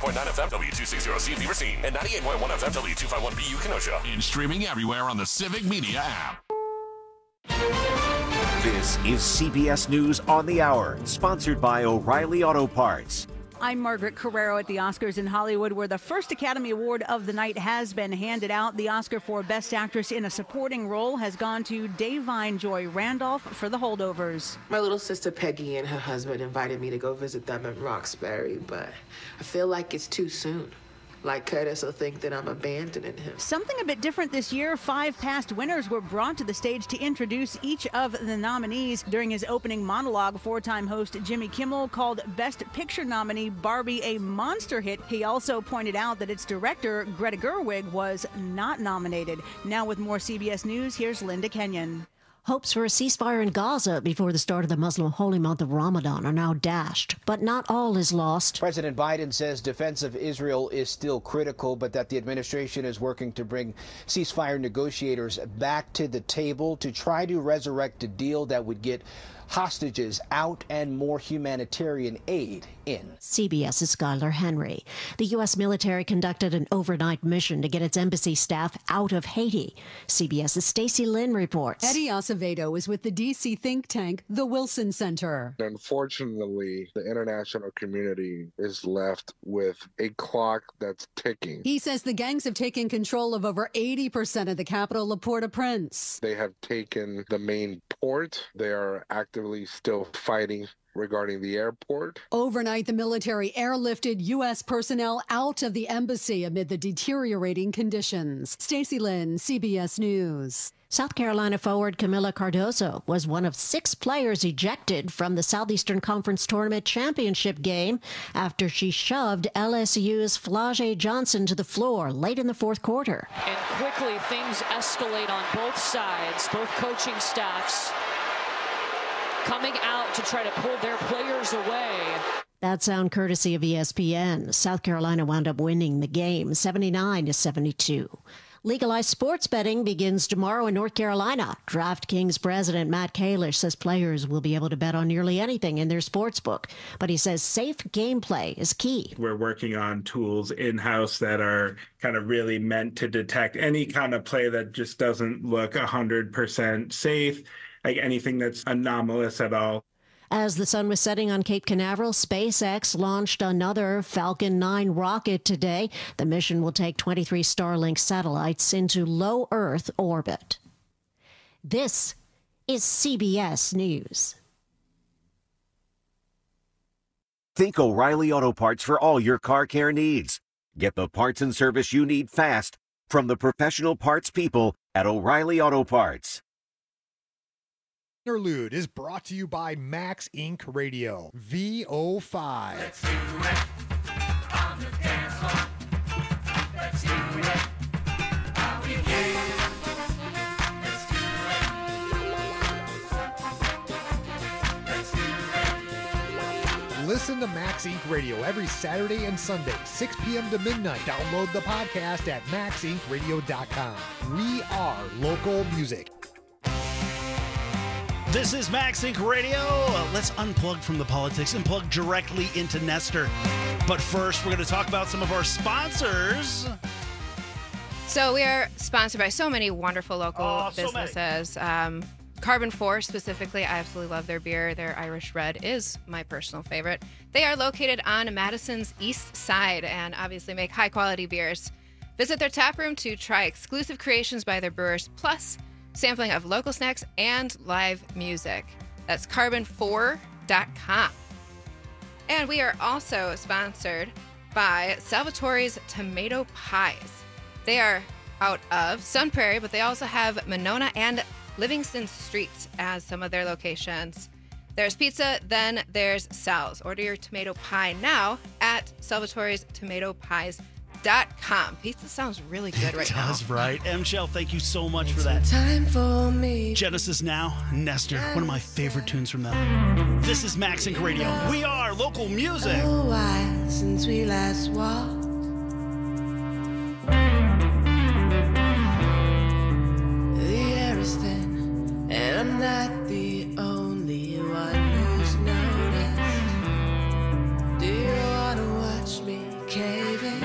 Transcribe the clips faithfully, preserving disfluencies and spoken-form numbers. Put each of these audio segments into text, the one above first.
point nine F M, W two sixty C V Racine, and ninety-eight point one F M, W two fifty-one B U Kenosha. And streaming everywhere on the Civic Media app. This is C B S News on the Hour, sponsored by O'Reilly Auto Parts. I'm Margaret Carrero at the Oscars in Hollywood, where the first Academy Award of the night has been handed out. The Oscar for Best Actress in a Supporting Role has gone to Da'Vine Joy Randolph for The Holdovers. My little sister Peggy and her husband invited me to go visit them in Roxbury, but I feel like it's too soon. Like Curtis will think that I'm abandoning him. Something a bit different this year. Five past winners were brought to the stage to introduce each of the nominees. During his opening monologue, four-time host Jimmy Kimmel called Best Picture nominee Barbie a monster hit. He also pointed out that its director, Greta Gerwig, was not nominated. Now with more C B S News, here's Linda Kenyon. Hopes for a ceasefire in Gaza before the start of the Muslim holy month of Ramadan are now dashed, but not all is lost. President Biden says defense of Israel is still critical, but that the administration is working to bring ceasefire negotiators back to the table to try to resurrect a deal that would get hostages out and more humanitarian aid in. CBS's Skylar Henry. The U S military conducted an overnight mission to get its embassy staff out of Haiti. CBS's Stacey Lynn reports. Eddie Acevedo is with the D C think tank, the Wilson Center. Unfortunately, the international community is left with a clock that's ticking. He says the gangs have taken control of over eighty percent of the capital of Port-au-Prince. They have taken the main port. They are actively still fighting regarding the airport. Overnight, the military airlifted U S personnel out of the embassy amid the deteriorating conditions. Stacey Lynn, C B S News. South Carolina forward Camila Cardoso was one of six players ejected from the Southeastern Conference Tournament Championship game after she shoved L S U's Flau'jae Johnson to the floor late in the fourth quarter. And quickly, things escalate on both sides, both coaching staffs coming out to try to pull their players away. That sound courtesy of E S P N. South Carolina wound up winning the game seventy-nine to seventy-two. Legalized sports betting begins tomorrow in North Carolina. DraftKings president Matt Kalish says players will be able to bet on nearly anything in their sports book, but he says safe gameplay is key. We're working on tools in-house that are kind of really meant to detect any kind of play that just doesn't look one hundred percent safe, like anything that's anomalous at all. As the sun was setting on Cape Canaveral, SpaceX launched another Falcon nine rocket today. The mission will take twenty-three Starlink satellites into low Earth orbit. This is C B S News. Think O'Reilly Auto Parts for all your car care needs. Get the parts and service you need fast from the professional parts people at O'Reilly Auto Parts. Interlude is brought to you by Max Incorporated. Radio V O five. Let's do it on the dance floor. Let's do it. How we get. Let's do it. Let's do it. Listen to Max Incorporated. Radio every Saturday and Sunday, six p.m. to midnight. Download the podcast at max inc radio dot com. We are local music. This is Max Inc Radio. Uh, let's unplug from the politics and plug directly into Nestor. But first, we're going to talk about some of our sponsors. So we are sponsored by so many wonderful local oh, so businesses. Um, Carbon four specifically, I absolutely love their beer. Their Irish Red is my personal favorite. They are located on Madison's east side and obviously make high-quality beers. Visit their tap room to try exclusive creations by their brewers, plus sampling of local snacks and live music. That's carbon four dot com. And we are also sponsored by Salvatore's Tomato Pies. They are out of Sun Prairie, but they also have Monona and Livingston Streets as some of their locations. There's pizza, then there's Sal's. Order your tomato pie now at Salvatore's Tomato Pies. Dot com. Pizza sounds really good right now. It does, right? M-Shell, thank you so much for that. Time for me. Genesis Now, Nestor, one of my favorite tunes from them. This is Max Inc Radio. We are local music. A while since we last walked. The air is thin, and I'm not the only one who's noticed. Do you want to watch me? Can caving.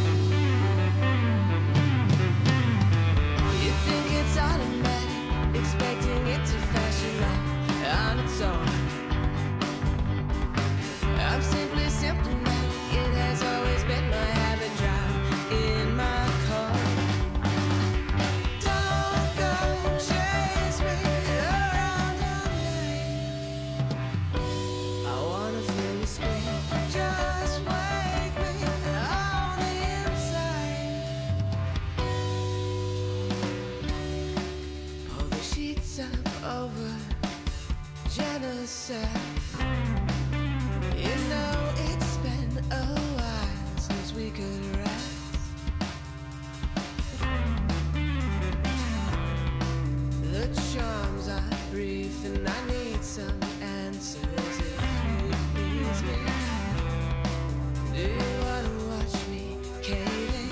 You think it's automatic, expecting it to fashion up on its own. I'm simply symptomatic, it has always been my habit, drive in my car. Don't go chase me around all night. I wanna feel you scream, just wake me on the inside. Pull the sheets up over genocide. You know it's been a while since we could rest. The charms are brief and I need some answers if you please me. Do you wanna watch me caving?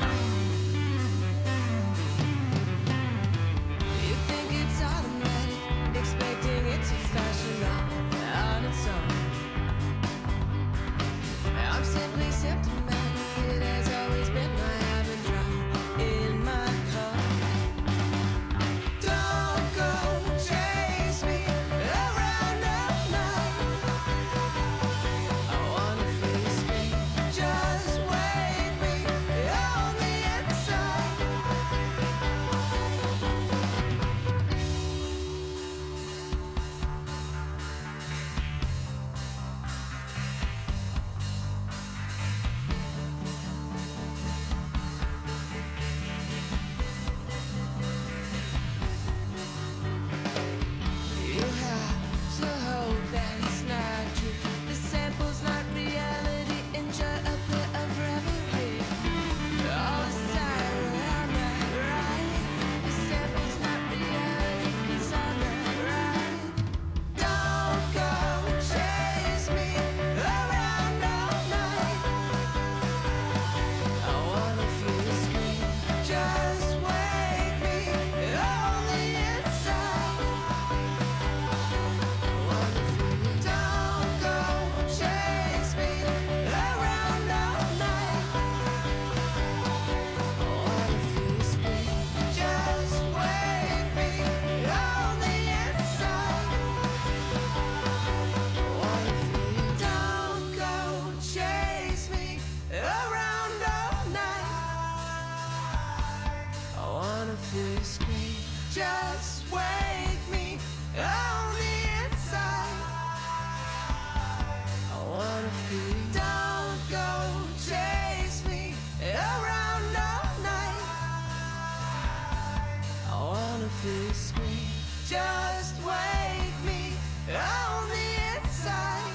You think it's automatic, expecting it to fashion up on its own. I'm simply symptomatic, it has always been my habit, drive in my car. Don't go chase me around all night. I wanna feel you scream, just wake me on the inside. You have to hope that it's not true. The sample's not reality. Enjoy a bit of reverie. All aside, I'm not right. The sample's not reality, 'cause I'm not right. Don't go chase me around all night. I wanna feel you scream, just wake me on the inside. Don't go chase me around all night. I wanna feel you scream, just wake me on the inside. I wanna feel you. Don't go chase me around all night. I wanna feel you scream, just wake me on the inside. I wanna feel you. Don't go chase me around all night. I wanna feel you scream, just wake me on the inside.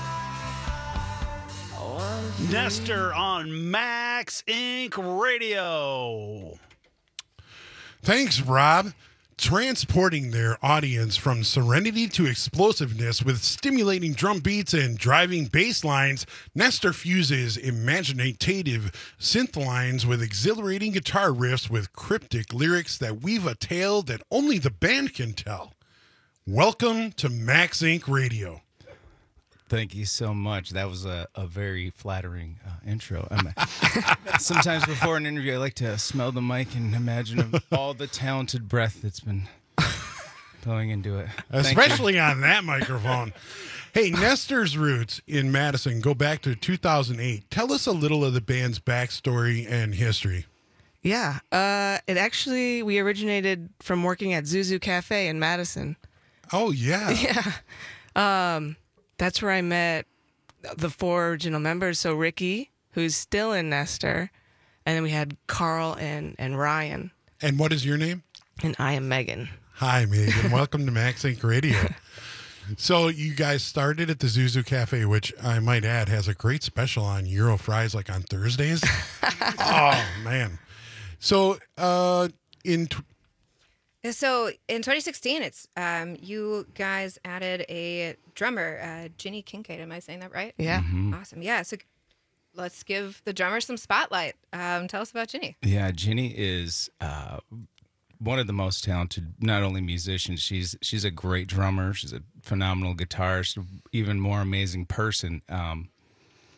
I wanna feel you. Nestor on Max Incorporated Radio. Thanks, Rob. Transporting their audience from serenity to explosiveness with stimulating drum beats and driving bass lines, Nestor fuses imaginative synth lines with exhilarating guitar riffs with cryptic lyrics that weave a tale that only the band can tell. Welcome to Max Inc Radio. Thank you so much. That was a, a very flattering uh, intro. I'm, sometimes before an interview, I like to smell the mic and imagine all the talented breath that's been going into it. Thank Especially you. on that microphone. Hey, Nestor's roots in Madison go back to two thousand eight. Tell us a little of the band's backstory and history. Yeah, uh, it actually, we originated from working at Zuzu Cafe in Madison. Oh, yeah. Yeah. Um, that's where I met the four original members. So Ricky, who's still in Nestor, and then we had Carl and, and Ryan. And what is your name? And I am Megan. Hi, Megan. Welcome to Max Inc Radio. So you guys started at the Zuzu Cafe, which I might add has a great special on Euro fries, like on Thursdays. Oh, man. So uh, in... T- So in twenty sixteen, it's um, you guys added a drummer, uh, Ginny Kincaid. Am I saying that right? Yeah. Mm-hmm. Awesome. Yeah. So let's give the drummer some spotlight. Um, tell us about Ginny. Yeah, Ginny is uh, one of the most talented, not only musicians, she's she's a great drummer. She's a phenomenal guitarist, even more amazing person. Um,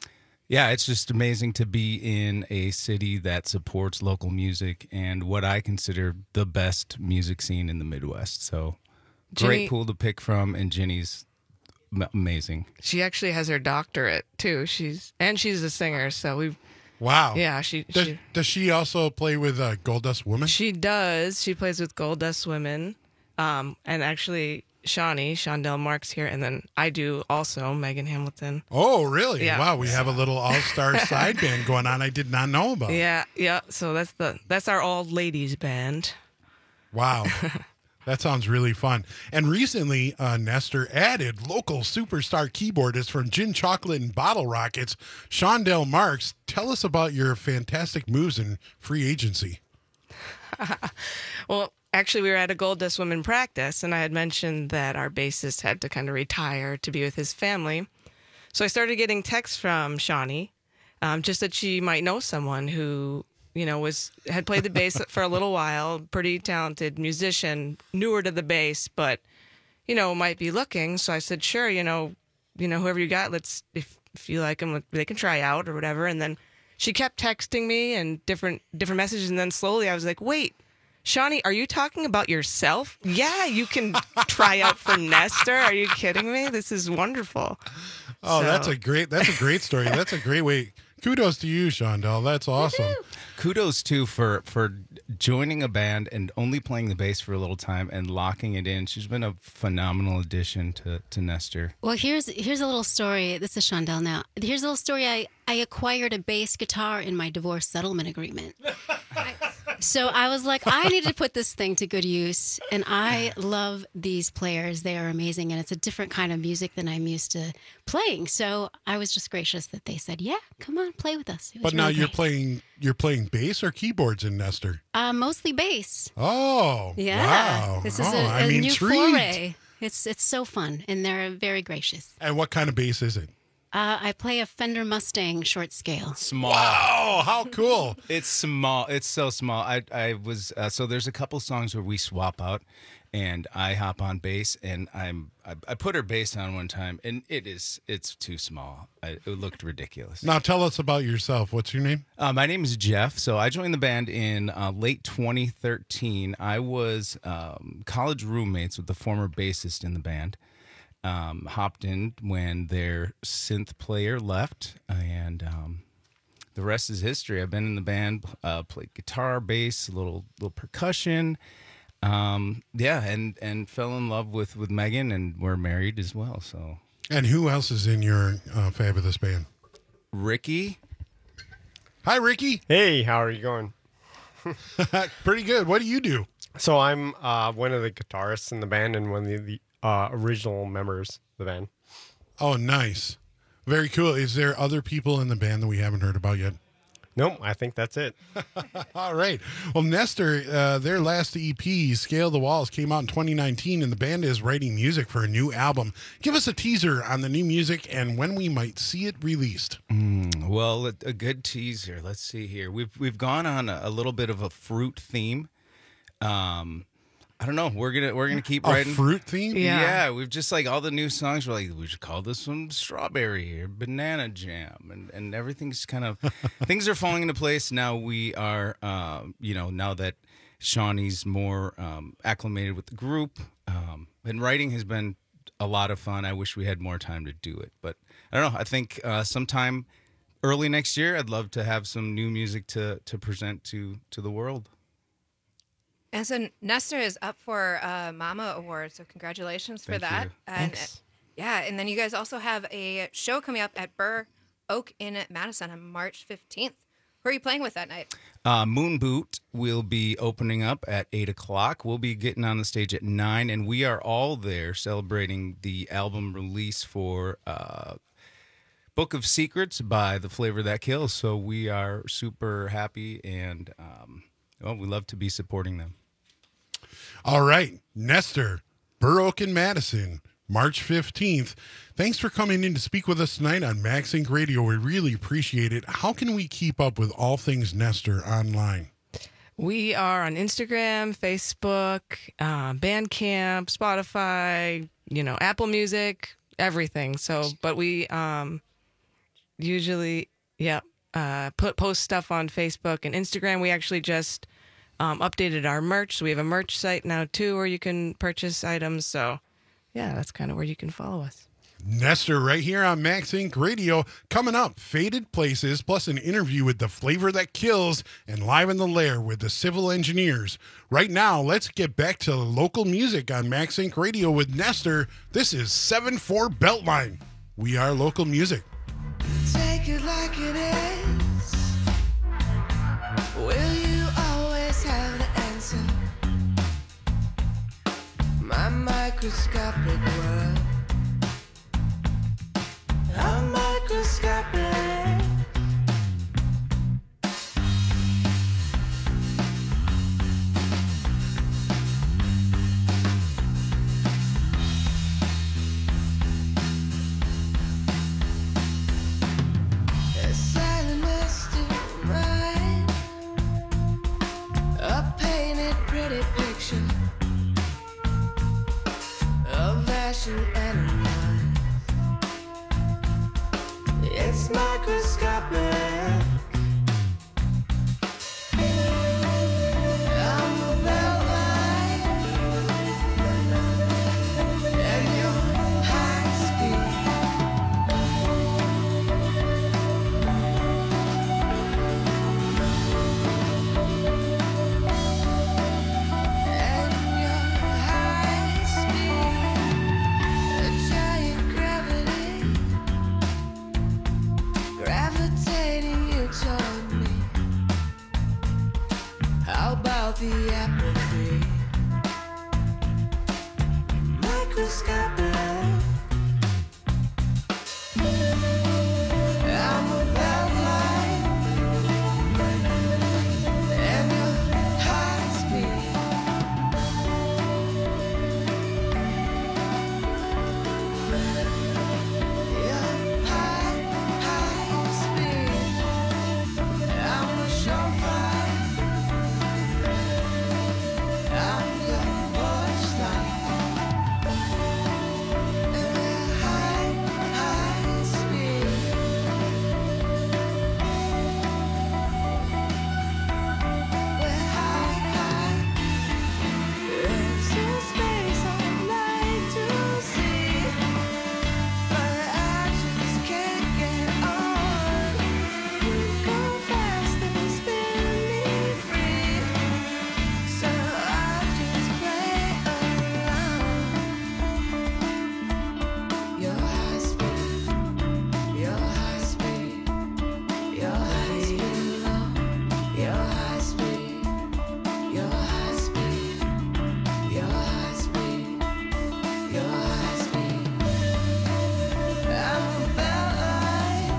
Yeah, it's just amazing to be in a city that supports local music and what I consider the best music scene in the Midwest. So Ginny- great pool to pick from, and Ginny's m- amazing. She actually has her doctorate too. She's and she's a singer, so we. Wow. Yeah, she. Does she does she also play with uh, Gold Dust Woman? She does. She plays with Gold Dust Women, um, and actually Shawnee, Shondell Marks here, and then I do also Megan Hamilton. Oh, really? Yeah. Wow, we have a little all-star side band going on I did not know about. Yeah, yeah. So that's the that's our all ladies band. Wow. That sounds really fun. And recently, uh, Nestor added local superstar keyboardist from Gin Chocolate and Bottle Rockets, Shondell Marks. Tell us about your fantastic moves in free agency. Well, actually, we were at a Gold Dust Women practice, and I had mentioned that our bassist had to kind of retire to be with his family. So I started getting texts from Shawnee, um, just that she might know someone who, you know, was had played the bass for a little while, pretty talented musician, newer to the bass, but, you know, might be looking. So I said, sure, you know, you know, whoever you got, let's if if you like them, they can try out or whatever. And then she kept texting me and different different messages, and then slowly I was like, wait. Shawnee, are you talking about yourself? Yeah, you can try out for Nestor. Are you kidding me? This is wonderful. Oh, So- that's a great that's a great story. That's a great way. Kudos to you, Shondell. That's awesome. Kudos too for for joining a band and only playing the bass for a little time and locking it in. She's been a phenomenal addition to to Nestor. Well, here's here's a little story. This is Shondell now. Here's a little story. I, I acquired a bass guitar in my divorce settlement agreement. So I was like, I need to put this thing to good use. And I love these players. They are amazing. And it's a different kind of music than I'm used to playing. So I was just gracious that they said, yeah, come on, play with us. It was But now really you're great. playing you're playing bass or keyboards in Nestor? Uh, mostly bass. Oh, Yeah. wow. This is Oh, a, a I'm new intrigued. foray. It's, it's so fun. And they're very gracious. And what kind of bass is it? Uh, I play a Fender Mustang short scale. Small. Wow, how cool. It's small. It's so small. I I was uh, so there's a couple songs where we swap out and I hop on bass and I'm I, I put her bass on one time and it is it's too small. I, it looked ridiculous. Now tell us about yourself. What's your name? Uh, my name is Jeff. So I joined the band in uh, late twenty thirteen. I was um, college roommates with the former bassist in the band. Um, hopped in when their synth player left, and um, the rest is history. I've been in the band, uh, played guitar, bass, a little little percussion, um, yeah, and and fell in love with with Megan, and we're married as well. So, And who else is in your uh, fabulous band? Ricky. Hi, Ricky. Hey, how are you going? Pretty good. What do you do? So I'm uh, one of the guitarists in the band and one of the, the uh, original members of the band. Oh, nice. Very cool. Is there other people in the band that we haven't heard about yet? Nope, I think that's it. All right. Well, Nestor, uh, their last E P, Scale the Walls, came out in twenty nineteen, and the band is writing music for a new album. Give us a teaser on the new music and when we might see it released. Mm, well, a, a good teaser. Let's see here. We've we've gone on a, a little bit of a fruit theme. Um, I don't know. We're gonna we're gonna keep A writing fruit theme? Yeah. Yeah. We've just like all the new songs. We're like we should call this one strawberry or banana jam, and and everything's kind of things are falling into place now. We are, um, you know, now that Shawnee's more um, acclimated with the group, um, and writing has been a lot of fun. I wish we had more time to do it, but I don't know. I think uh, sometime early next year, I'd love to have some new music to to present to to the world. And so Nestor is up for a Mama Award, so congratulations for Thank that. you. And Thanks. yeah, and then you guys also have a show coming up at Burr Oak in Madison on March fifteenth. Who are you playing with that night? Uh, Moon Boot will be opening up at eight o'clock. We'll be getting on the stage at nine, and we are all there celebrating the album release for uh, Book of Secrets by The Flavor That Kills. So we are super happy, and um, well, we love to be supporting them. All right. Nestor, Burr Oak and Madison, March fifteenth. Thanks for coming in to speak with us tonight on Max Inc Radio. We really appreciate it. How can we keep up with all things Nestor online? We are on Instagram, Facebook, uh, Bandcamp, Spotify, you know, Apple Music, everything. So, but we um, usually Yeah. Uh, put post stuff on Facebook and Instagram. We actually just um, updated our merch. So we have a merch site now too, where you can purchase items. So yeah, that's kind of where you can follow us. Nestor right here on Max Inc Radio. Coming up, Faded Places, plus an interview with the flavor that kills, and Live in the Lair with the Civil Engineers. Right now, let's get back to local music on Max Inc Radio with Nestor. This is seven four Beltline. We are local music. Take it like it is. Will you always have the answer? My microscopic world. I'm microscopic. A silent mystic mind, a painted pretty picture of ashen animals. It's microscopic. I'm a Beltline, and you're high speed. And you're high speed. A giant gravity. Gravitating you toward me. How about the apathy? Microscopic. I'm a Beltline, and you're high speed. You're high, high speed. I'm a surefire. I'm your porch light. And we're high, high speed. We're high, high. There's no space I'd like to see, but I just can't get on. You go fast and spin me free, so I just play along. You're high speed, you're high speed, you're high speed, you're high speed, you're high speed, you're high speed, you're high speed. I'm a Beltline,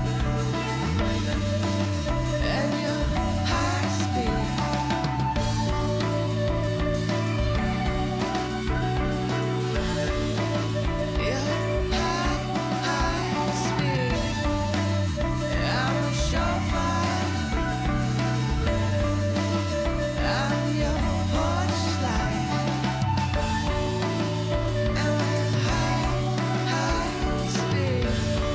and you're high speed. You're high, high speed. I'm a surefire. I'm your porch light. And we're high, high speed.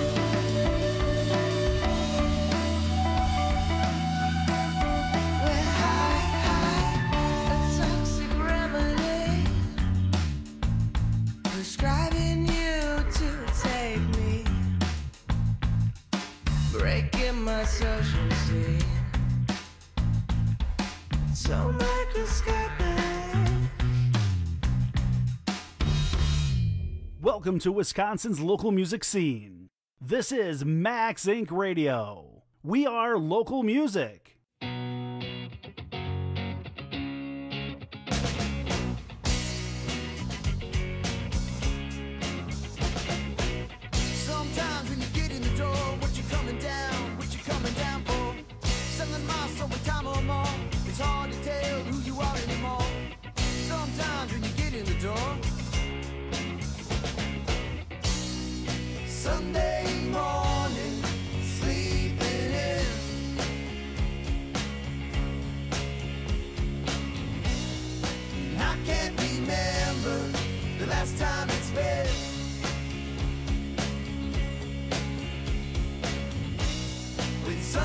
We're high, high, a toxic remedy, prescribing you to take me, breaking my social scene. So microscopic. Welcome to Wisconsin's local music scene. This is Max Inc Radio. We are local music. Sometimes when you get in the door, what you coming down, what you coming down for? Selling my soul with time or more. It's hard to tell who you are anymore. Sometimes when you get in the door. Sunday morning, sleeping in. I can't remember the last time it's been. With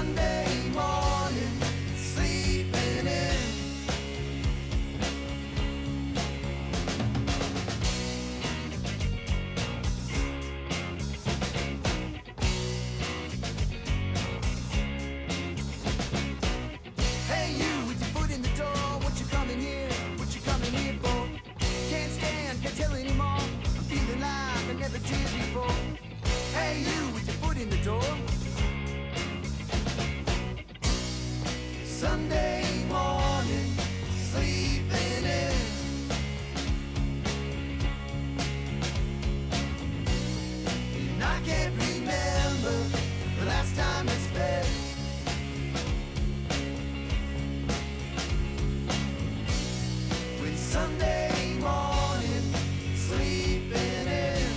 Sunday morning, sleeping in. And I can't remember the last time it's been. When Sunday morning, sleeping in.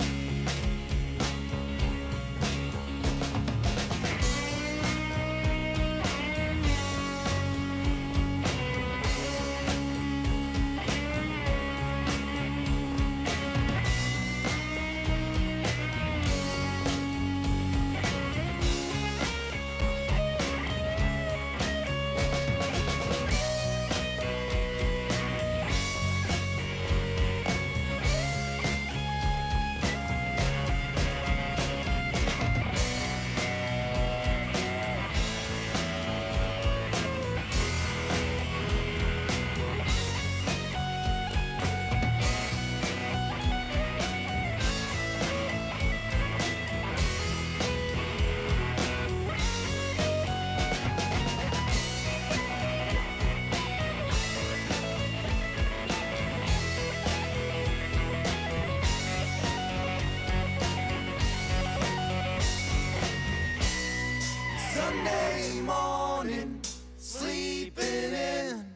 Sunday morning, sleeping in.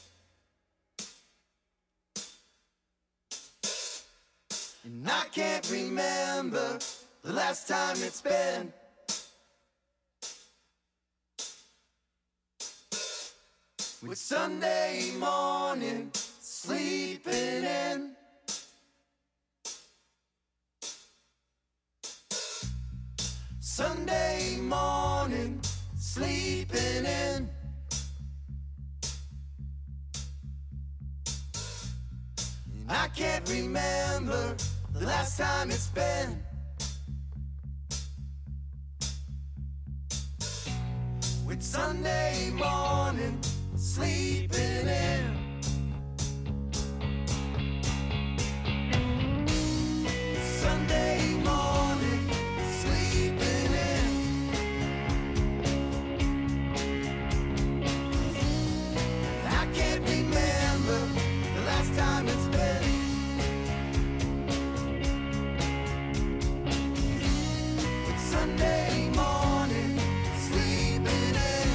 And I can't remember the last time it's been. With Sunday morning, sleeping in. Sunday morning, sleeping in. And I can't remember the last time it's been. With Sunday morning, sleeping in. Sunday morning, sleeping in. I can't remember the last time it's been. It's Sunday morning, sleeping in.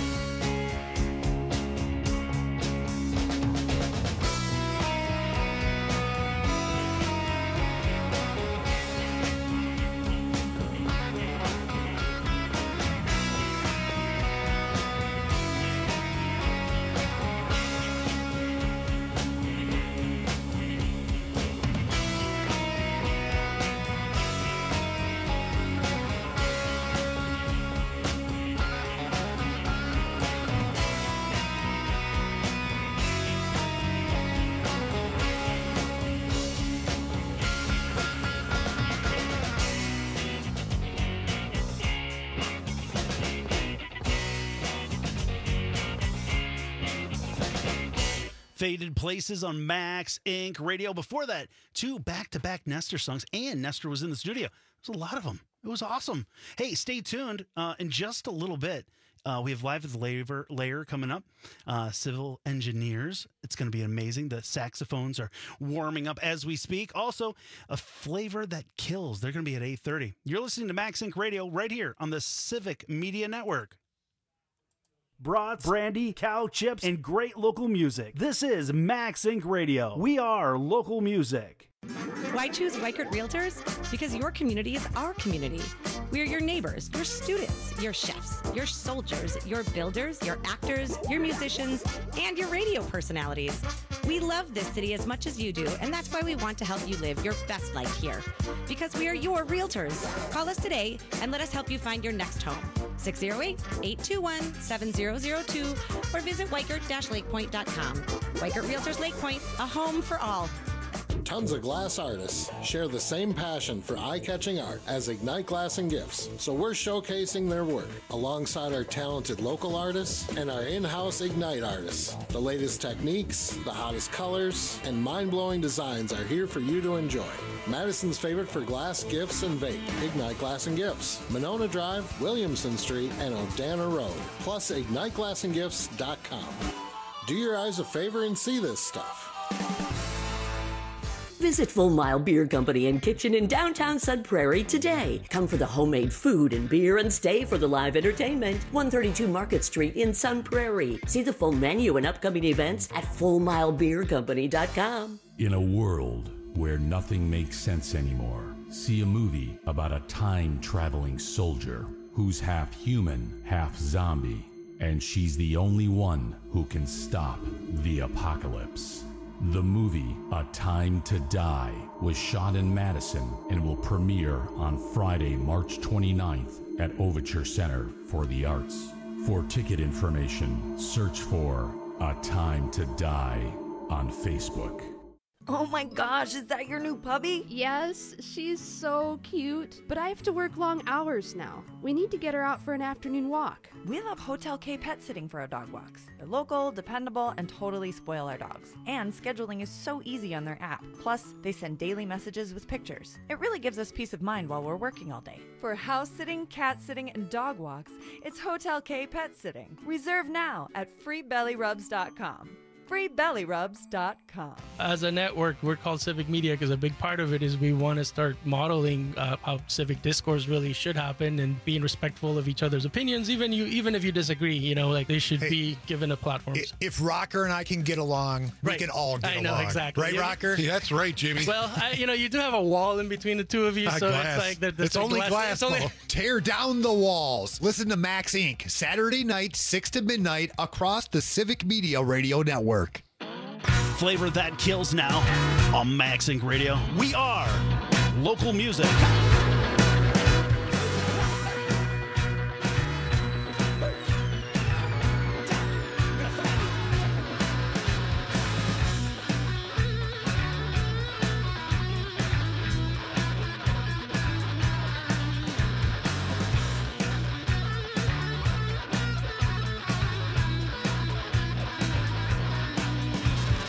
Faded Places on Max Inc Radio. Before that, two back-to-back Nestor songs, and Nestor was in the studio. There's a lot of them. It was awesome. Hey, stay tuned. Uh, in just a little bit, uh, we have Live at the Layer, layer coming up. Uh, Civil Engineers. It's going to be amazing. The saxophones are warming up as we speak. Also, a flavor that kills. They're going to be at eight thirty. You're listening to Max Inc Radio right here on the Civic Media Network. Brats, brandy, cow chips, and great local music. This is Max Inc Radio. We are local music. Why choose Weichert Realtors? Because your community is our community. We are your neighbors, your students, your chefs, your soldiers, your builders, your actors, your musicians, and your radio personalities. We love this city as much as you do, and that's why we want to help you live your best life here. Because we are your realtors. Call us today and let us help you find your next home. six oh eight, eight two one, seven oh oh two or visit Weichert Lakepoint dot com. Weichert Realtors Lake Point, a home for all. Tons of glass artists share the same passion for eye-catching art as Ignite Glass and Gifts, so we're showcasing their work alongside our talented local artists and our in-house Ignite artists. The latest techniques, the hottest colors, and mind-blowing designs are here for you to enjoy. Madison's favorite for glass, gifts, and vape, Ignite Glass and Gifts, Monona Drive, Williamson Street, and Odana Road, plus ignite glass and gifts dot com. Do your eyes a favor and see this stuff. Visit Full Mile Beer Company and Kitchen in downtown Sun Prairie today. Come for the homemade food and beer and stay for the live entertainment. one thirty-two Market Street in Sun Prairie. See the full menu and upcoming events at full mile beer company dot com. In a world where nothing makes sense anymore, see a movie about a time-traveling soldier who's half human, half zombie, and she's the only one who can stop the apocalypse. The movie, A Time to Die, was shot in Madison and will premiere on Friday, March twenty-ninth at Overture Center for the Arts. For ticket information, search for A Time to Die on Facebook. Oh my gosh, is that your new puppy? Yes, she's so cute. But I have to work long hours now. We need to get her out for an afternoon walk. We love Hotel K Pet Sitting for our dog walks. They're local, dependable, and totally spoil our dogs. And scheduling is so easy on their app. Plus, they send daily messages with pictures. It really gives us peace of mind while we're working all day. For house sitting, cat sitting, and dog walks, it's Hotel K Pet Sitting. Reserve now at free belly rubs dot com. free belly rubs dot com. As a network, we're called Civic Media because a big part of it is we want to start modeling uh, how civic discourse really should happen and being respectful of each other's opinions, even you, even if you disagree. You know, like they should Hey, be given a platform. I- If Rocker and I can get along, we Right. can all get I along. know, exactly. Right, Yeah. Rocker? Yeah, that's right, Jimmy. Well, I, you know, you do have a wall in between the two of you, Ah, so glass. it's like that. It's only glass. It's only, though. Tear down the walls. Listen to Max Incorporated. Saturday night, six to midnight, across the Civic Media Radio Network. Flavor that kills now on Max Inc Radio. We are local music.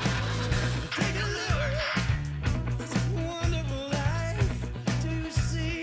Wonderful life. Do you see?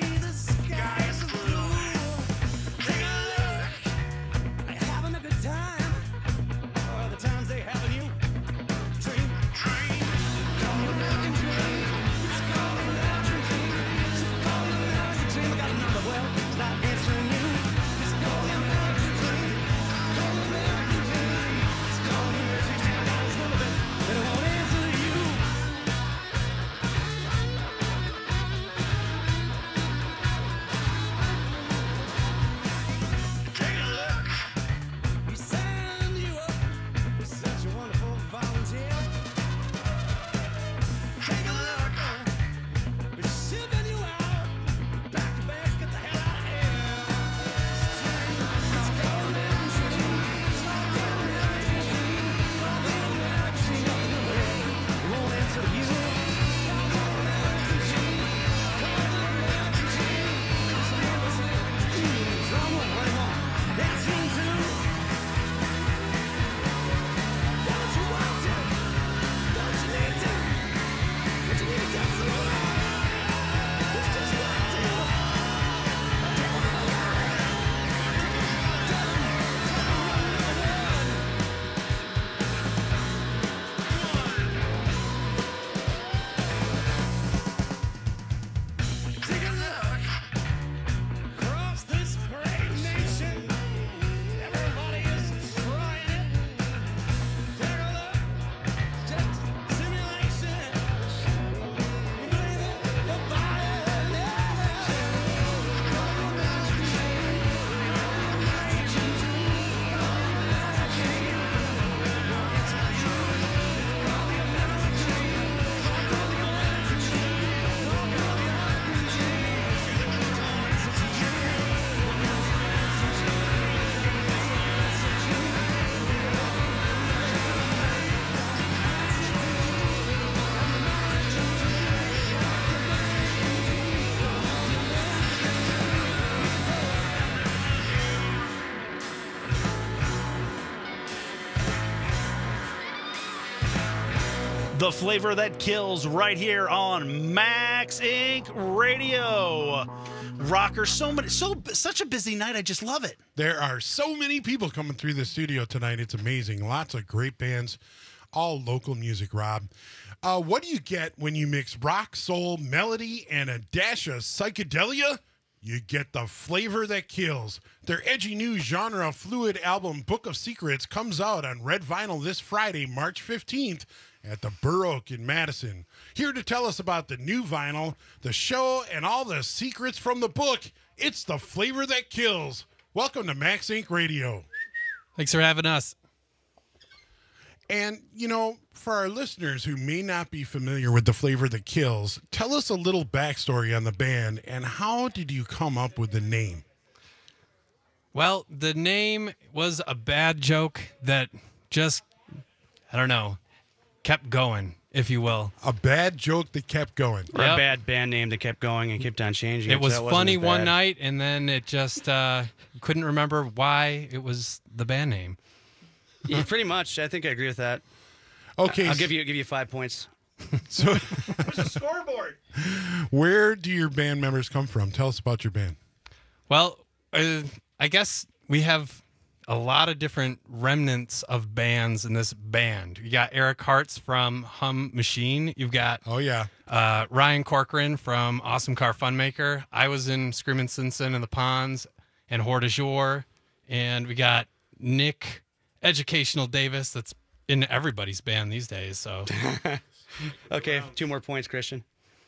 The Flavor That Kills right here on Max Incorporated. Radio. Rocker, so many, so such a busy night. I just love it. There are so many people coming through the studio tonight. It's amazing. Lots of great bands, all local music, Rob. Uh, what do you get when you mix rock, soul, melody, and a dash of psychedelia? You get The Flavor That Kills. Their edgy new genre fluid album, Book of Secrets, comes out on red vinyl this Friday, March fifteenth, at the Burr Oak in Madison. Here to tell us about the new vinyl, the show, and all the secrets from the book, it's The Flavor That Kills. Welcome to Max Inc Radio. Thanks for having us. And, you know, for our listeners who may not be familiar with The Flavor That Kills, tell us a little backstory on the band and how did you come up with the name? Well, the name was a bad joke that just, I don't know, kept going, if you will. A bad joke that kept going. Or Yep. a bad band name that kept going and kept on changing. It was so that wasn't funny as one bad. night, and then it just, uh, you couldn't remember why it was the band name. Yeah, pretty much. I think I agree with that. Okay. I'll so- give you give you five points. So, There's a scoreboard. where do your band members come from? Tell us about your band. Well, uh, I guess we have a lot of different remnants of bands in this band. You got Eric Hartz from Hum Machine. You've got oh yeah, uh, Ryan Corcoran from Awesome Car Funmaker. I was in Screamin' Simpson and the Ponds and Hors de Jour, and we got Nick Educational Davis. That's in everybody's band these days. So Okay, two more points, Christian.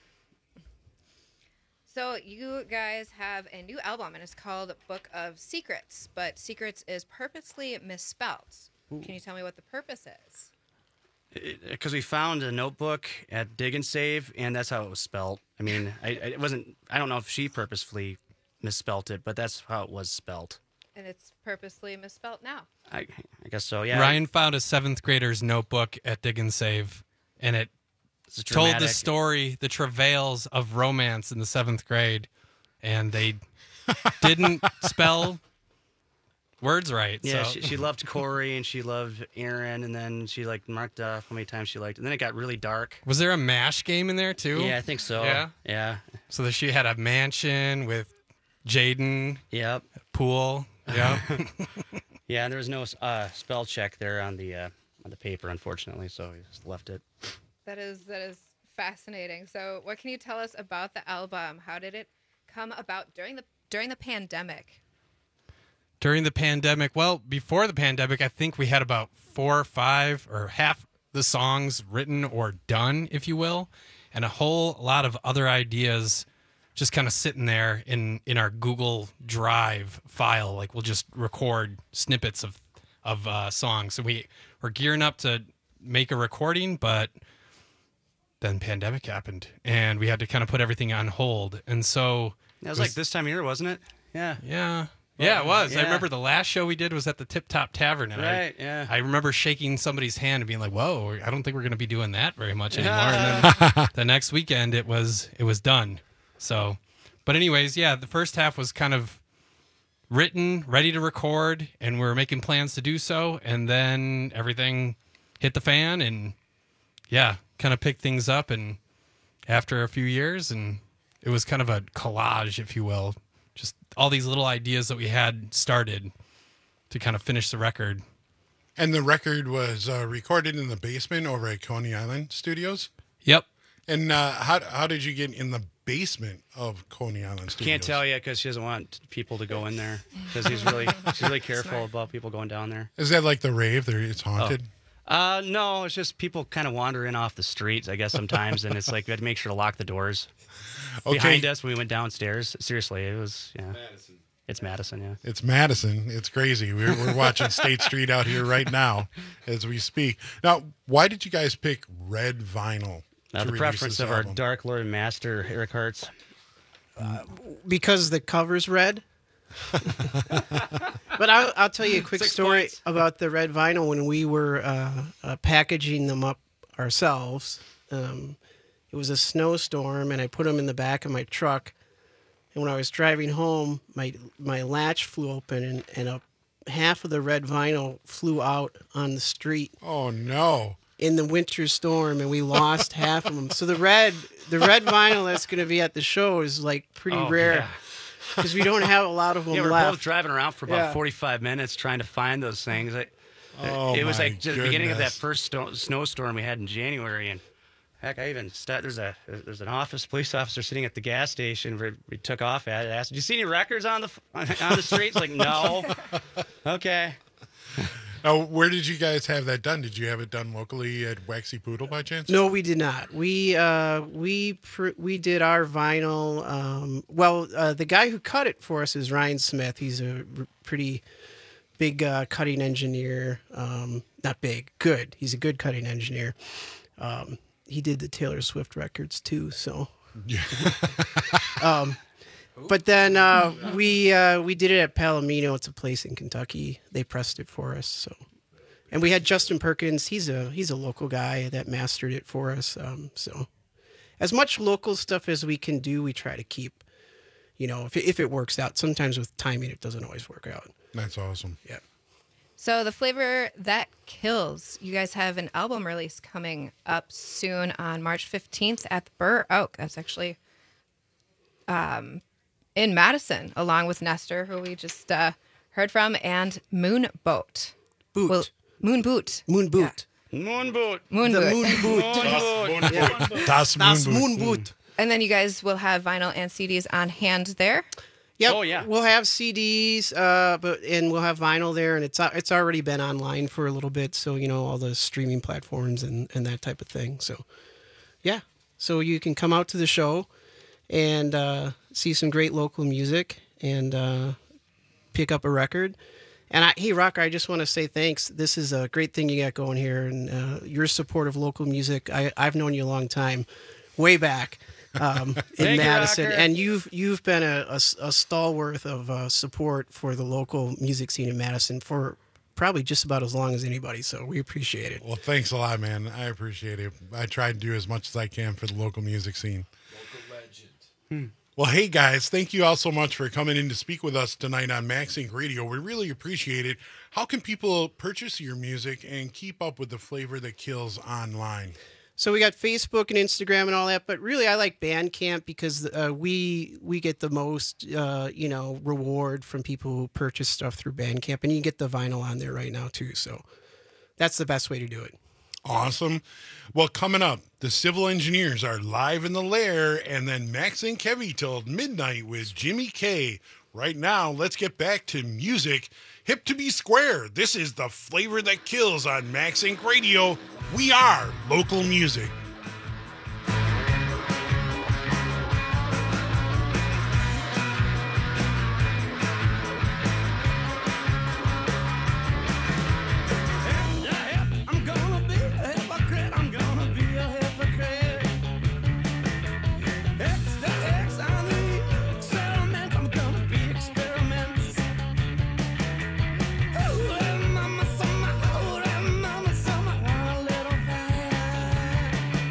So you guys have a new album, and it's called Book of Secrets, but Secrets is purposely misspelled. Can you tell me what the purpose is? Because we found a notebook at Dig and Save, and that's how it was spelled. I mean, I, I- it wasn't. I don't know if she purposefully misspelt it, but that's how it was spelled. And it's purposely misspelled now. I, I guess so. Yeah. Ryan found a seventh grader's notebook at Dig and Save, and it It's told the dramatic. story, the travails of romance in the seventh grade, and they didn't spell words right. Yeah, so. she, she loved Corey and she loved Aaron, and then she like marked off how many times she liked. And then it got really dark. Was there a MASH game in there too? Yeah, I think so. Yeah, yeah. So that she had a mansion with Jaden. Yep. Pool. Yeah. Yeah, and there was no uh, spell check there on the uh, on the paper, unfortunately, so we just left it. That is that is fascinating. So, what can you tell us about the album? How did it come about during the during the pandemic? During the pandemic, well, before the pandemic, I think we had about four or five or half the songs written or done, if you will, and a whole lot of other ideas just kind of sitting there in, in our Google Drive file. Like we'll just record snippets of of uh, songs. So we we're gearing up to make a recording, but then pandemic happened, and we had to kind of put everything on hold. And so That was, like this time of year, wasn't it? Yeah. Yeah. Yeah, it was. I Yeah. remember the last show we did was at the Tip Top Tavern. And I, Right, yeah. I remember shaking somebody's hand and being like, whoa, I don't think we're going to be doing that very much anymore. And then the next weekend it was it was done. So, but anyways, yeah, the first half was kind of written, ready to record, and we were making plans to do so. And then everything hit the fan and, yeah, kind of picked things up. And after a few years, and it was kind of a collage, if you will, just all these little ideas that we had started to kind of finish the record. And the record was uh, recorded in the basement over at Coney Island Studios? Yep. And uh, how how did you get in the basement of Coney Island Studios? Can't tell you because she doesn't want people to go in there because he's really she's really careful about people going down there. Is that like the rave? There, it's haunted. Oh. Uh, no, it's just people kind of wander in off the streets, I guess, sometimes, and it's like we had to make sure to lock the doors Okay. behind us when we went downstairs. Seriously, it was yeah. Madison. It's Madison, yeah. It's Madison. It's crazy. We're we're watching State Street out here right now as we speak. Now, why did you guys pick red vinyl? Uh, to the release preference this of our album? Dark Lord and Master, Eric Hartz. Because the cover's red. But I'll, I'll tell you a quick Six story points. about the red vinyl when we were uh, uh, packaging them up ourselves. Um, it was a snowstorm, and I put them in the back of my truck. And when I was driving home, my my latch flew open, and, and a half of the red vinyl flew out on the street. Oh no! in the winter storm, and we lost half of them. So the red, the red vinyl that's going to be at the show is like pretty Oh, rare yeah. because we don't have a lot of them Yeah, we're left. both driving around for about Yeah. forty-five minutes trying to find those things. I, Oh, it was my like just the beginning of that goodness. first sto- snowstorm we had in January, and heck, I even st- there's a there's an office police officer sitting at the gas station where we took off at. I asked, "Did you see any records on the f- on the streets?" Like, no. Okay. Now, where did you guys have that done? Did you have it done locally at Waxy Poodle by chance? No, we did not. We uh, we pr- we did our vinyl. Um, well, uh, the guy who cut it for us is Ryan Smith. He's a r- pretty big uh, cutting engineer. Um, not big, good. He's a good cutting engineer. Um, he did the Taylor Swift records too. So, um, but then uh, we uh, we did it at Palomino. It's a place in Kentucky. They pressed it for us. So. And we had Justin Perkins. He's a he's a local guy that mastered it for us. Um, so, as much local stuff as we can do, we try to keep. You know, if it, if it works out. Sometimes with timing, it doesn't always work out. That's awesome. Yeah. So the flavor that kills, you guys have an album release coming up soon on March fifteenth at the Burr Oak. That's actually um, in Madison, along with Nestor, who we just uh, heard from, and Moon Boat. Boot. Well, Moon Boot. Moon Boot. Moon Boot. Moon The Boot. Moon Boot. Moon Boot. Yeah. Das Das Moon Moon Boot. Boot. And then you guys will have vinyl and C Ds on hand there. Yep. Oh, yeah. We'll have C Ds, uh, but and we'll have vinyl there, and it's uh, it's already been online for a little bit, so you know all the streaming platforms and, and that type of thing. So, yeah. So you can come out to the show and uh, see some great local music and uh, pick up a record. And I, hey, Rocker, I just want to say thanks. This is a great thing you got going here, and uh, your support of local music. I, I've known you a long time, way back. Um, in Thank you, Madison, Rocker. and you've you've been a, a, a stalwart of uh, support for the local music scene in Madison for probably just about as long as anybody. So we appreciate it. Well, thanks a lot, man. I appreciate it. I try to do as much as I can for the local music scene. Local legend. Hmm. Well, hey, guys, thank you all so much for coming in to speak with us tonight on Max Inc Radio. We really appreciate it. How can people purchase your music and keep up with the flavor that kills online? So we got Facebook and Instagram and all that, but really I like Bandcamp because uh, we we get the most uh, you know reward from people who purchase stuff through Bandcamp, and you get the vinyl on there right now too. So that's the best way to do it. Awesome. Well, coming up, the Civil Engineers are live in the lair, and then Max and Kevy till midnight with Jimmy K. Right now, let's get back to music. Hip to be square. This is the flavor that kills on Max Inc Radio. We are local music. I'm gonna be a hypocrite. I'm gonna be a hypocrite. X the X on the experiment. I'm gonna be experiments. Oh, and mama, summer, oh, and mama, summer, a little fire.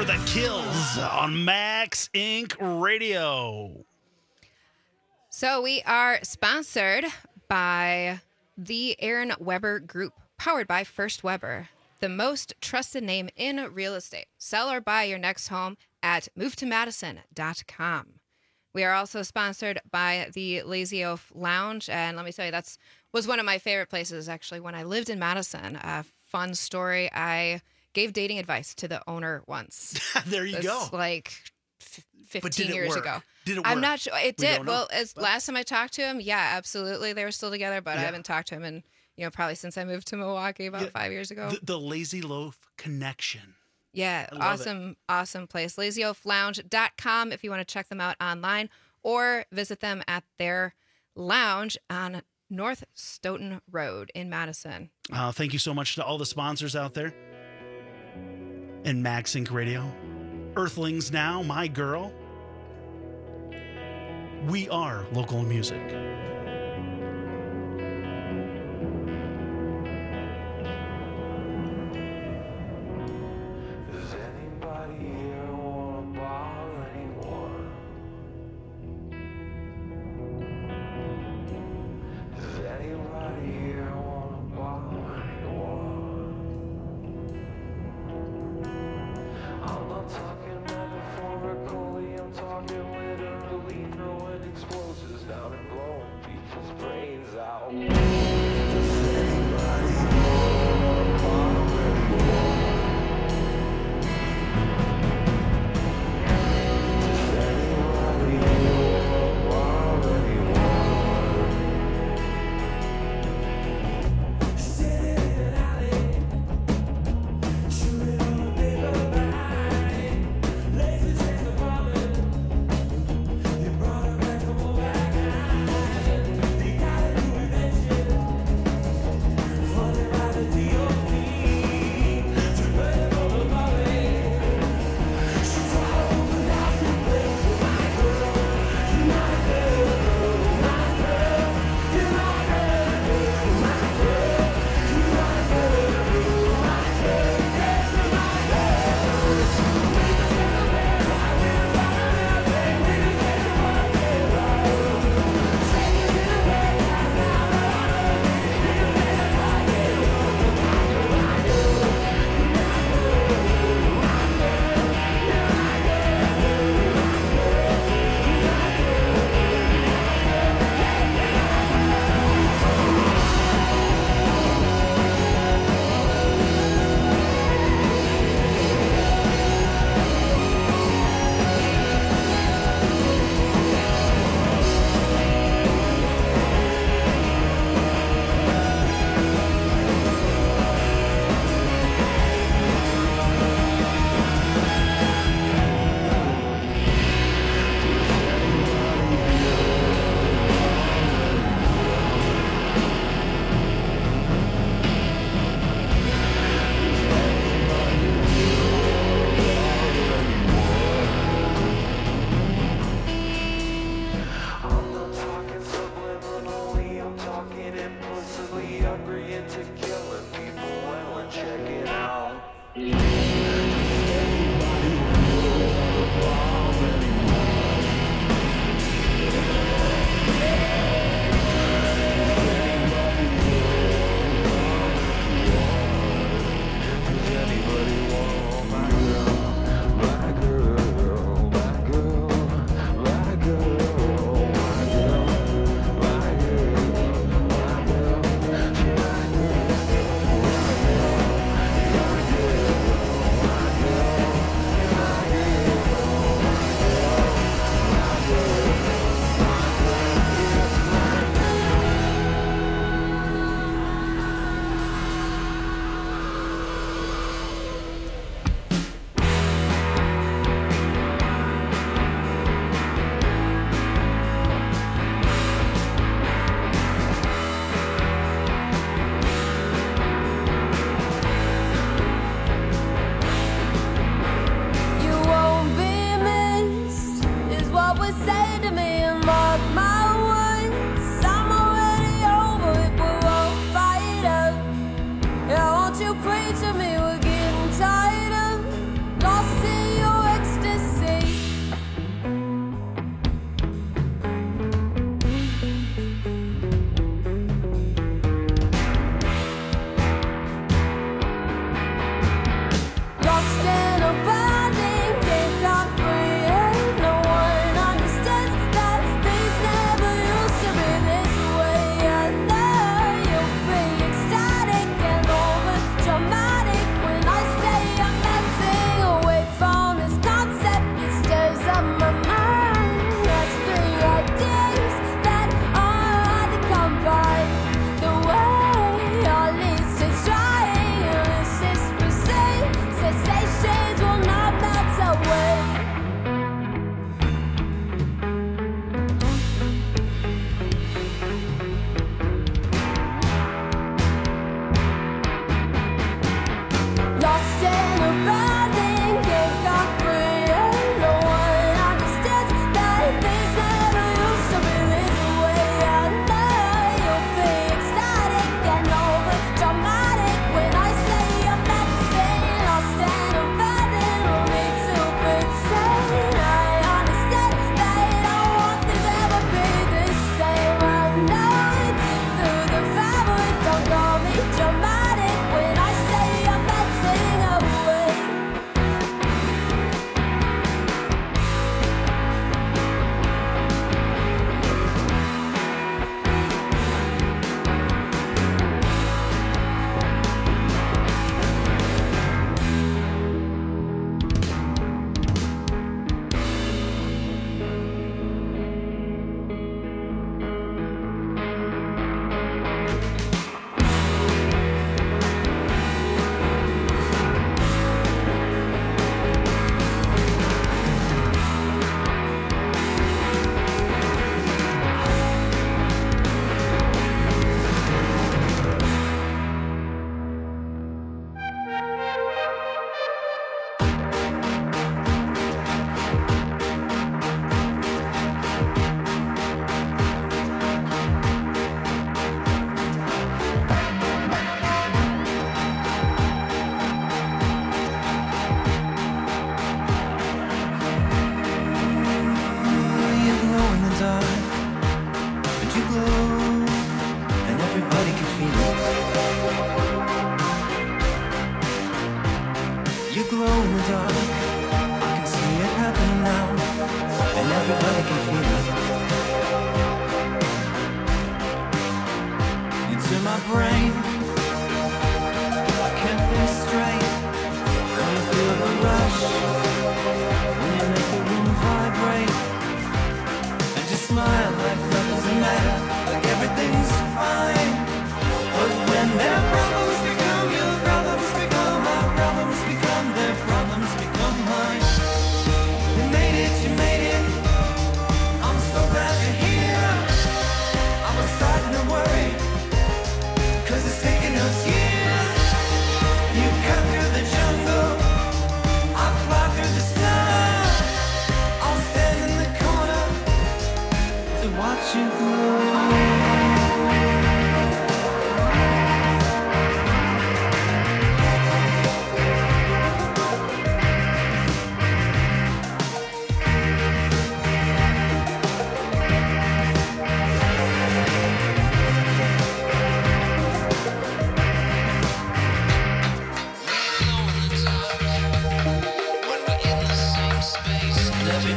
for the Kills on Max Incorporated. Radio. So we are sponsored by the Aaron Weber Group, powered by First Weber, the most trusted name in real estate. Sell or buy your next home at move to madison dot com. We are also sponsored by the Lazy Oaf Lounge, and let me tell you, that's was one of my favorite places actually when I lived in Madison. A fun story: I gave dating advice to the owner once. There you This, go. Like But fifteen did it years work? ago. Did it I'm work? not sure. It We did. don't know. Well, as last time I talked to him, yeah, absolutely, they were still together. But I Yeah. haven't talked to him in you know probably since I moved to Milwaukee about Yeah. five years ago. The, the Lazy Loaf Connection. Yeah, I love it. awesome, awesome place. lazy oaf lounge dot com if you want to check them out online or visit them at their lounge on North Stoughton Road in Madison. Uh, thank you so much to all the sponsors out there. And Max Inc Radio. Earthlings Now, My Girl. We are local music. Does anybody here wanna ball anymore? Does anybody here wanna ball anymore? I'm not talking metaphorically, I'm talking literally, throwing explosives down and blowing people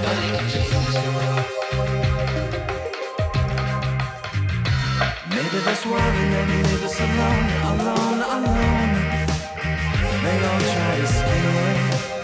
Maybe this world will never leave us alone, alone, alone. They all try to scare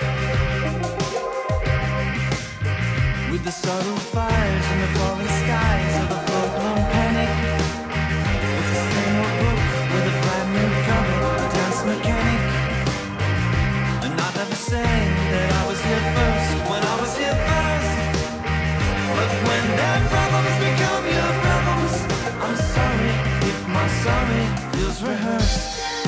with the subtle fires and the falling skies of the full-blown panic. It's the same old book with a brand new cover, a dance mechanic. And I'd never say that I was here first when I was here first. But when their problems become your problems, I'm sorry if my sorry feels rehearsed.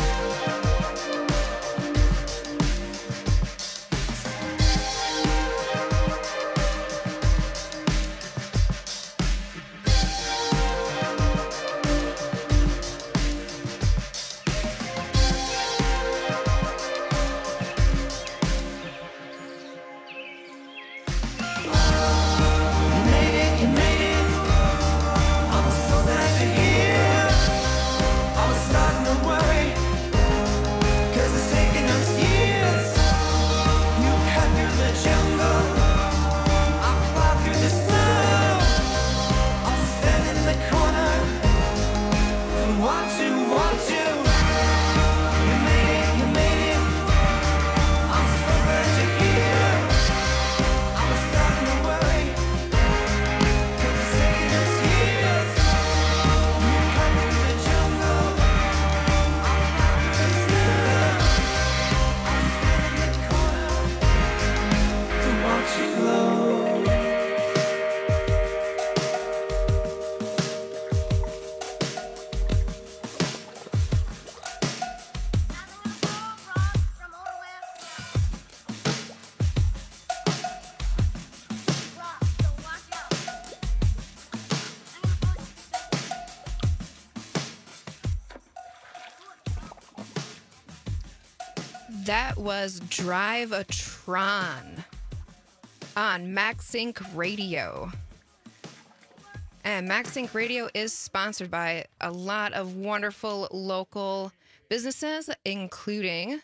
That was Drive-A-Tron on MaxSync Radio. And MaxSync Radio is sponsored by a lot of wonderful local businesses, including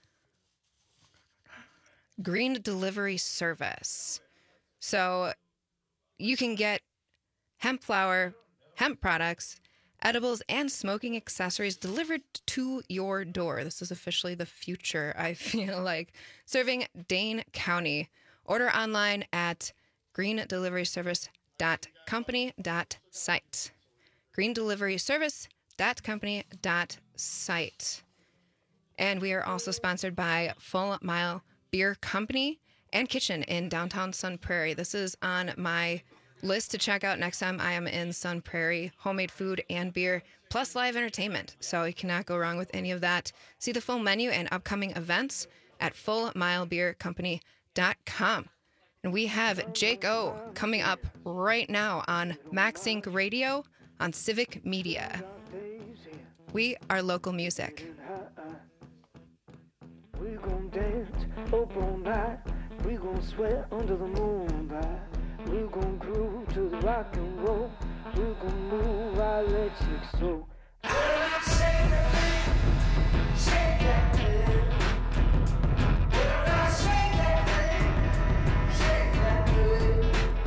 Green Delivery Service. So you can get hemp flower, hemp products, edibles, and smoking accessories delivered to your door. This is officially the future, I feel like. Serving Dane County. Order online at green delivery service dot company dot site. green delivery service dot company dot site. And we are also sponsored by Full Mile Beer Company and Kitchen in downtown Sun Prairie. This is on my list to check out next time I am in Sun Prairie. Homemade food and beer, plus live entertainment. So you cannot go wrong with any of that. See the full menu and upcoming events at full mile beer company dot com. And we have Jake O coming up right now on MaxSync Radio on Civic Media. We are local music. We gon' dance up all night. We gon' sweat under the moonlight. We gon' groove to the rock and roll. We gon' move our electric soul. Shake that thing, shake that thing. Shake that thing, shake that thing.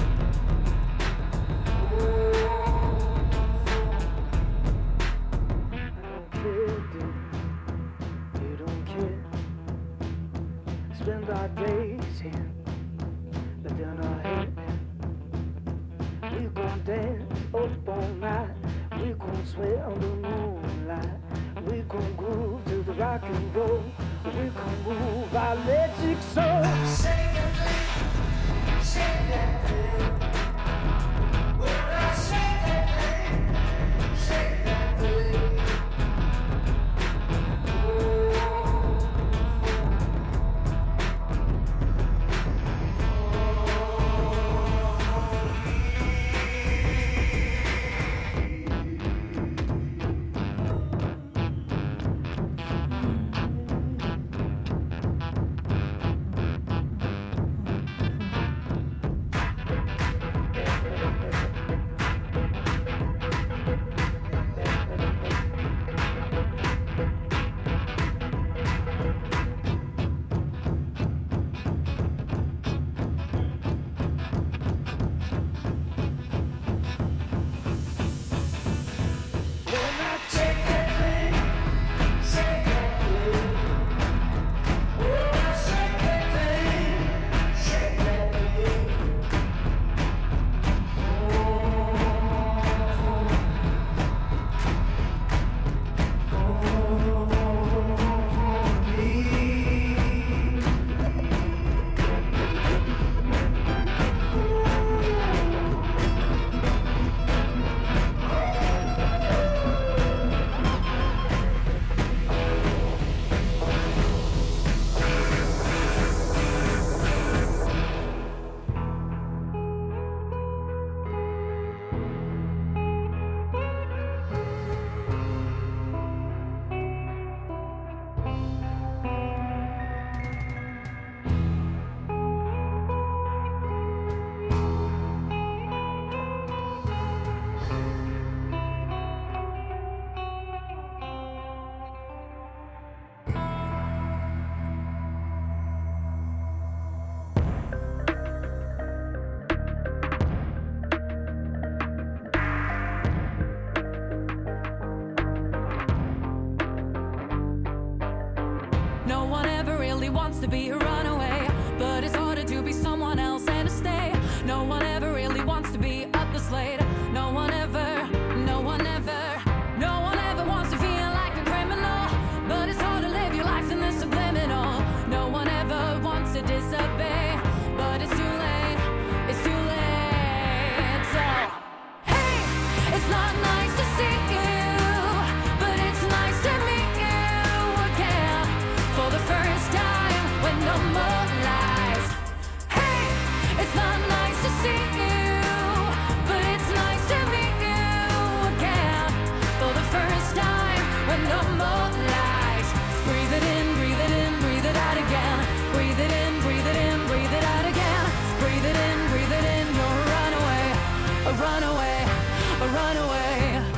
I don't care, dear. You don't care. Spend our days here, but then our head. We gon' dance up all night. We gon' sweat under No one ever really wants to be up the slate. No one ever, no one ever, no one ever wants to feel like a criminal. But it's hard to live your life in the subliminal. No one ever wants to disobey. But it's too late, it's too late. So, hey, it's not nice to see you, but it's nice to meet you again. For the first time with no more lies. Hey, it's not nice to see you, but it's nice to meet you again. For the first time with no more lies. Breathe it in, breathe it in, breathe it out again. Breathe it in, breathe it in, breathe it out again. Breathe it in, breathe it in, you're a runaway, a runaway, a runaway.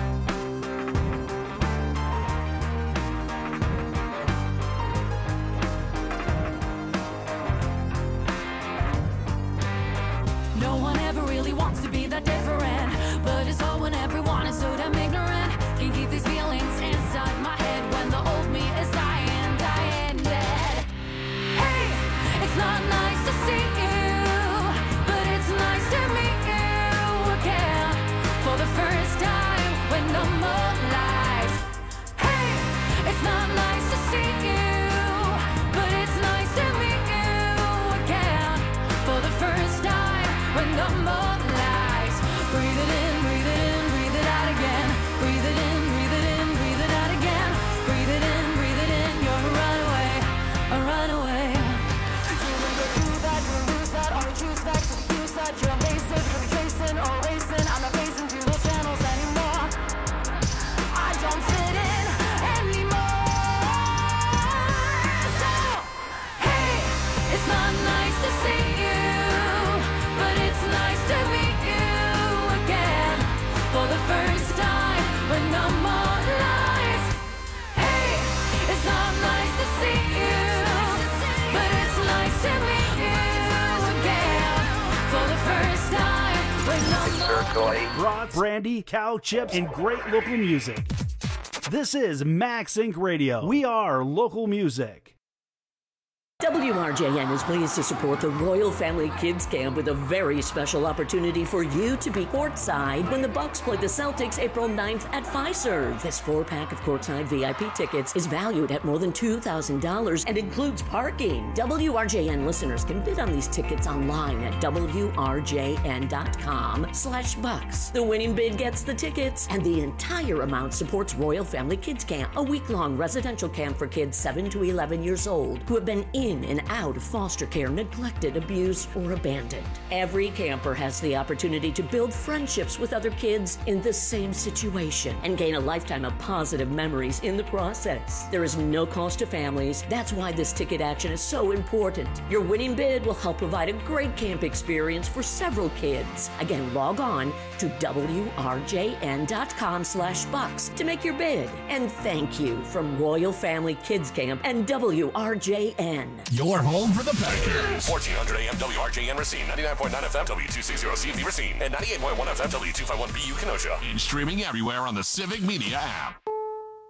No one ever really wants to be that different, but it's all when everyone is so damn ignorant. Can't keep these feelings inside my head when the old me is dying, dying dead. Hey, it's not nice to see you, but it's nice to meet you again. For the first time with no more lies. Hey, it's not nice to see you, but it's nice to meet you again. For the first time with no more lies. Breathe it in, breathe it in, breathe it out again. Breathe it in, breathe it in, breathe it out again. Breathe it in, breathe it in, you're a runaway, a runaway. You will go through that, you'll lose that, all the juice back to the use that. You're amazing, you're tracing or racing. I'm not facing through those channels anymore. I don't fit in anymore. So, hey, it's not nice to see you, but it's nice to meet you again. For the first time with no more lies. Hey, it's not nice to see you, but it's nice to meet you again. For the first time with no more. Broad brandy, cow chips, and great local music. This is Max Inc Radio. We are local music. W R J N is pleased to support the Royal Family Kids Camp with a very special opportunity for you to be courtside when the Bucks play the Celtics April ninth at Fiserv. This four-pack of courtside V I P tickets is valued at more than two thousand dollars and includes parking. W R J N listeners can bid on these tickets online at W R J N dot com slash bucks. The winning bid gets the tickets, and the entire amount supports Royal Family Kids Camp, a week-long residential camp for kids seven to eleven years old who have been in and out of foster care, neglected, abused, or abandoned. Every camper has the opportunity to build friendships with other kids in the same situation and gain a lifetime of positive memories in the process. There is no cost to families. That's why this ticket action is so important. Your winning bid will help provide a great camp experience for several kids. Again, log on to W R J N dot com slash bucks to make your bid. And thank you from Royal Family Kids Camp and W R J N. Your home for the Packers. fourteen hundred A M W R J N Racine, ninety-nine point nine F M W two sixty C M V Racine, and ninety-eight point one F M W two fifty-one B U Kenosha. And streaming everywhere on the Civic Media app.